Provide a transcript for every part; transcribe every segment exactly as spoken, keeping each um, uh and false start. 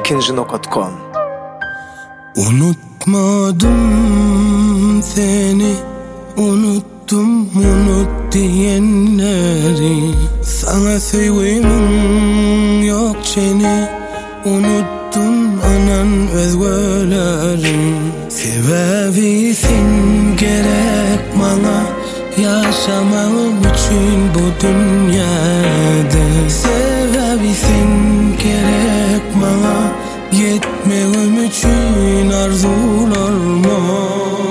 ikinci nokta com. Unutmadım seni, unuttum unut diyenleri. Sana sevgim yok seni, unuttum anan özgürleri. Sebebisin gerek bana, yaşamam için bu dünyada. Sebebisin gerek bana, yetmem için arzularıma.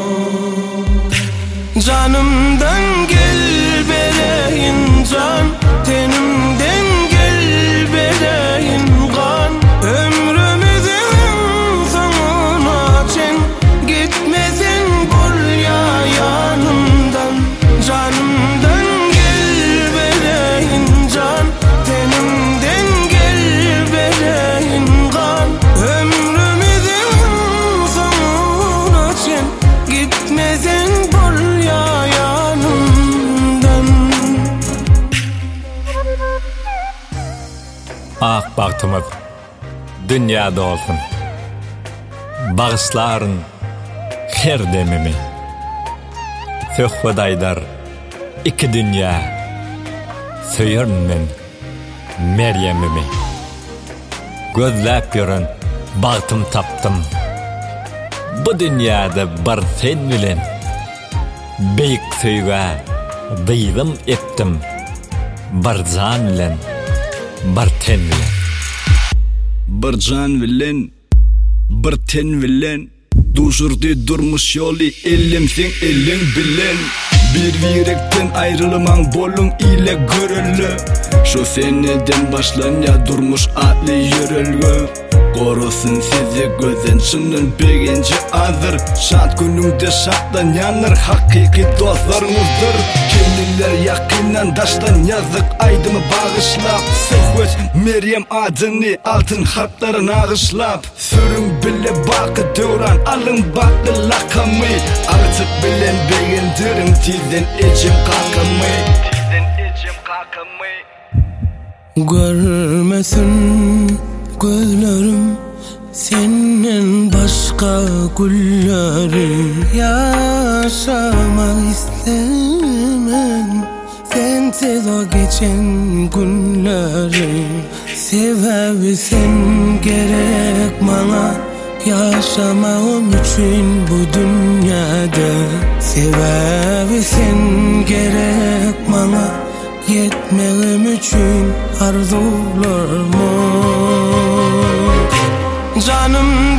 Canımdan gel bereyin can, tenimden gel bereyin kan. Ömrümüzün sonuna çen, gitmesin bul ya yanımdan. Canımdan gel bereyin can, tenimden gel bereyin kan. Ömrümüzün sonuna çen, gitmesin bul ya yanımdan. Ak baktımız dünyada olsun, bağışların her demimi. Söhbedaydar iki dünya, söyürün men Meryem'imi. Gözlep görün baktım taptım, bu dünyada bar sen bilen. Beyik söyga dıydım ettim, bar can bilen, bar ten bilen. Bir can bilen, bir ten bilen, duşurdu durmuş yolu elim sen elin bilen. Bir yürekten ayrılman bolun ile görülü. Şu seneden başlan ya durmuş adlı yürülgü. Korusun sizi gözden çının begince azır. Şat günümde şattan yanır, hakiki dostlarımızdır. Kendiler yakından daştan yazık aydımı bağışlap. Söhbet Meryem adını altın harpların ağışlap. Sürün bile bakı döran alın baklı lakamı. Artık bilen beğendirim tizden ecim kakamı. Tizden ecim kakamı. Görmesin gözlerim senin başka gülleri. Yaşamak istemem sensiz o geçen günleri. Sebebi sen gerek bana, yaşamam için bu dünyada. Sebebi sen gerek bana, yetmem için arzularıma. Canım